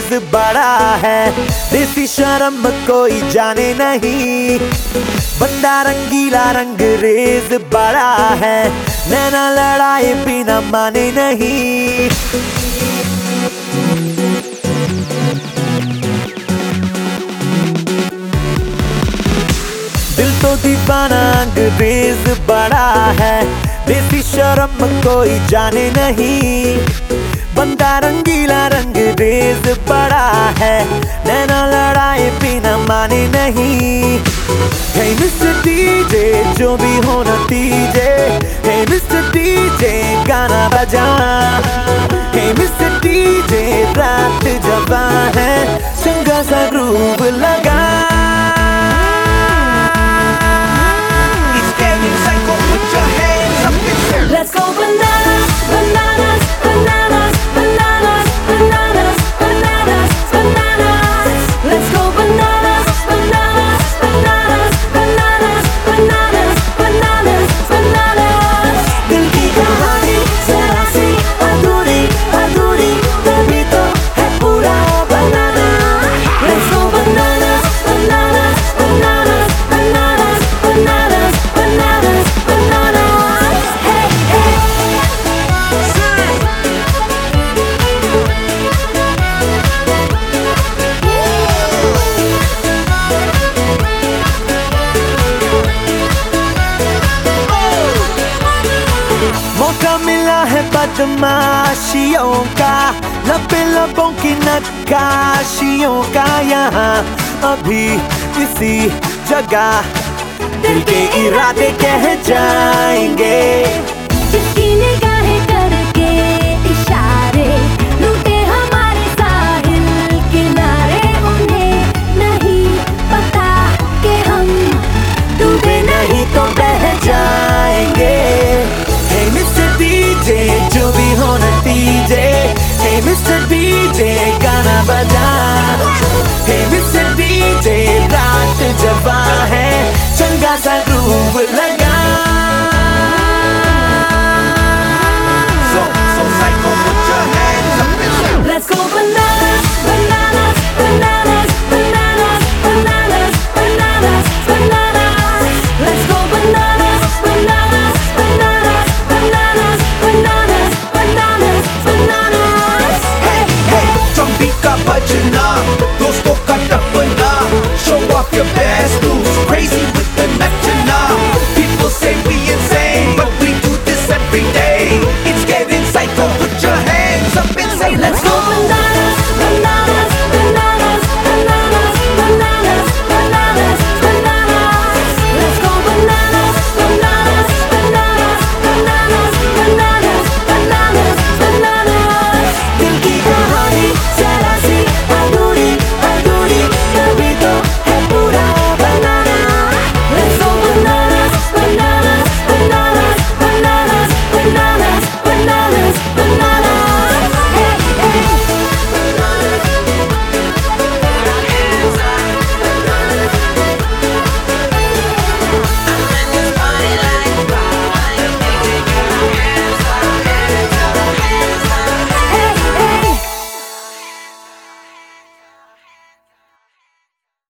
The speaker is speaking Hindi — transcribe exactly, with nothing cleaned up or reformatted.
अंग्रेज बड़ा है, देसी शर्म कोई जाने नहीं। बंदा रंगीला रंगरेज बड़ा है, नैना लड़ाए बिना माने नहीं। दिल तो दीवाना अंग्रेज बड़ा है, देसी शर्म कोई जाने नहीं। बंदा रंगीला रंगरेज बड़ा है, नैना लड़ाए बिना माने नहीं। हे मिस्टर डीजे जो भी हो नतीजे, हे मिस्टर डीजे गाना बजा। हे मिस्टर डीजे रात जवां है, चंगा सा ग्रूव लगा। Let's go bananas, bananas, bananas, bananas, bananas, bananas, bananas. Let's go bananas, bananas, bananas, bananas, bananas, bananas, bananas. दिल की कहानी जरा सी अधूरी अधूरी, तभी तो है पूरा बनाना। Let's go bananas, bananas, bananas, bananas, bananas, bananas, bananas. मौका मिला है बदमाशियों का, लबे लबों की नक्काशियों का। यहाँ अभी इसी जगह दिल के इरादे कह जाएंगे। जिसकी निगाहें करके इशारे लूटे हमारे साहिल किनारे, उन्हें नहीं पता कि हम डूबे नहीं तो बह जाएंगे। हे मिस्टर डीजे जो भी हो नतीजे, हे मिस्टर डीजे गाना बजा। हे मिस्टर डीजे रात जवां है, चंगा सा ग्रूव लगा।